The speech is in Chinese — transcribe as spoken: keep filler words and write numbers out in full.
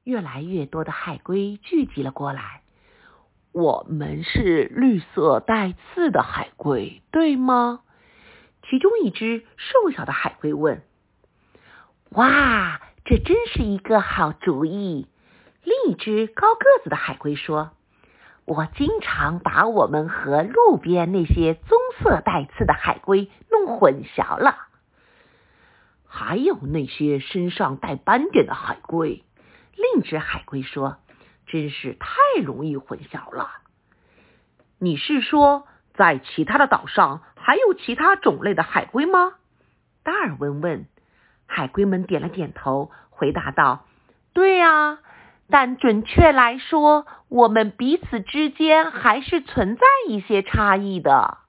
越来越多的海龟聚集了过来。我们是绿色带刺的海龟，对吗？其中一只瘦小的海龟问。哇，这真是一个好主意。另一只高个子的海龟说，我经常把我们和路边那些棕色带刺的海龟弄混淆了。还有那些身上带斑点的海龟，另一只海龟说，真是太容易混淆了。你是说在其他的岛上还有其他种类的海龟吗？达尔文问。海龟们点了点头，回答道，对啊，但准确来说，我们彼此之间还是存在一些差异的。